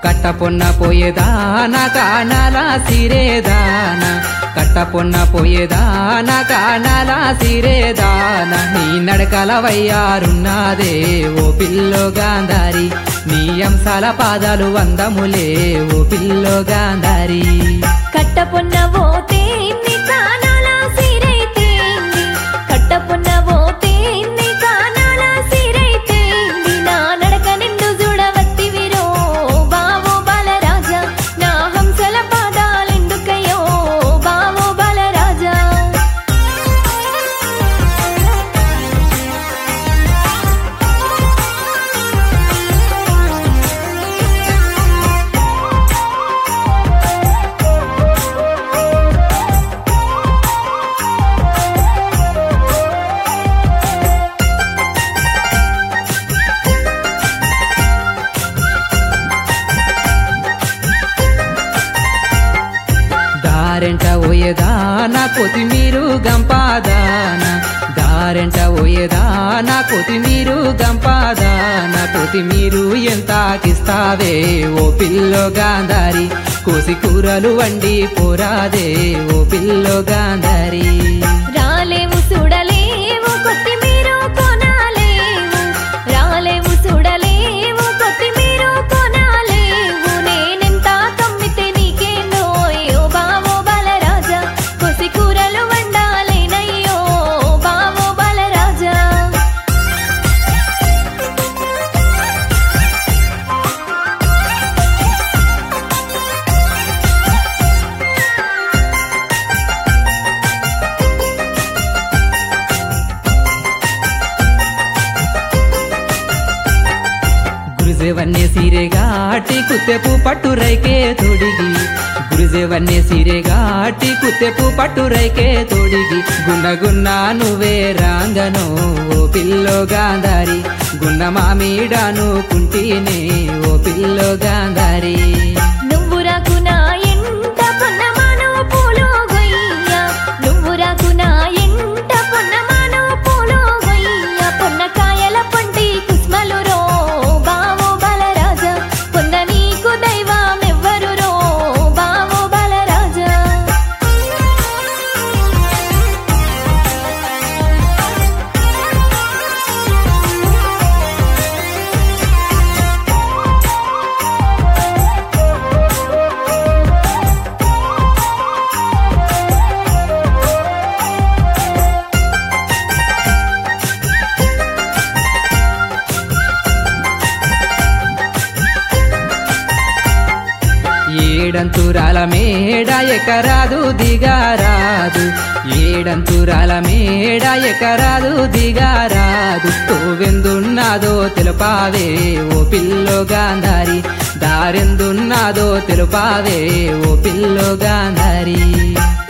కట్టపొన్న పోయేదానా కానాల సిరేదానా కట్టపొన్న పోయేదానా కానాల సిరేదానా నీ నడకల వయ్యారున్నదే ఓ పిల్లో గాంధారి నీ అంశాల పాదాలు వందములే ఓ పిల్లో గాంధారి కట్టపొన్న పోతే నీ కానాల సిరైతేంది కట్టపొన్న పోతే నీ కానాల సిరైతేంది నా నడక నిండు చూడవత్తివిరో బావో బాలరాజా నా హంసల పాదాలెందుకయ్యో బావో బాలరాజా దారెంట ఓయేదానా కొత్తిమీరు గంపాదానా దారెంట ఓయేదానా కొత్తిమీరు గంపాదానా కొత్తిమీరు ఎంతకిస్తావే ఓ పిల్లో గాంధారి కోసి కూరలు వండి పోరాదే ఓ పిల్లో గాంధారి రాలేవు చూడలేవు కొత్తిమీరు కొనాలేవు రాలేవు చూడలేవు కొత్తిమీరు కొనాలేవు నేనెంత కమ్మితే నీకేందో అయ్యో బావో బాలరాజా కొసి కూరలు వండాలేనయ్యో బావో బాలరాజా గురుజేవన్నే సీరెగాటి కుత్తెపు పట్టు రైకే తొడిగి గురుజేవన్నే సీరెగాటి కుత్తెపు పట్టు రైకే తొడిగి గున్న నువ్వే రాంగను ఓ పిల్లో గాంధారి గున్న మామీడాను కుంటినే ఓ పిల్లో గాంధారి నువ్వు రాకునా ఎంట పొన్నమాను పూలో గొయ్య నువ్వు రాకునా ఎంట పొన్నమాను పూలో గొయ్య పొన్నకాయల పొంటి కుస్మలు రో బావో బాలరాజా పొన్న నీకు దైవమెవ్వరు రో బావో బాలరాజా ఏడంతురాల మేడ ఎకరాదు దిగారాదు ఏడంతురాల మేడ ఎకరాదు దిగారాదు తోవెందున్నాదో తెలుపావే ఓ పిల్లో గాంధారి దారెందున్నాదో తెలుపావే ఓ పిల్లో గాంధారి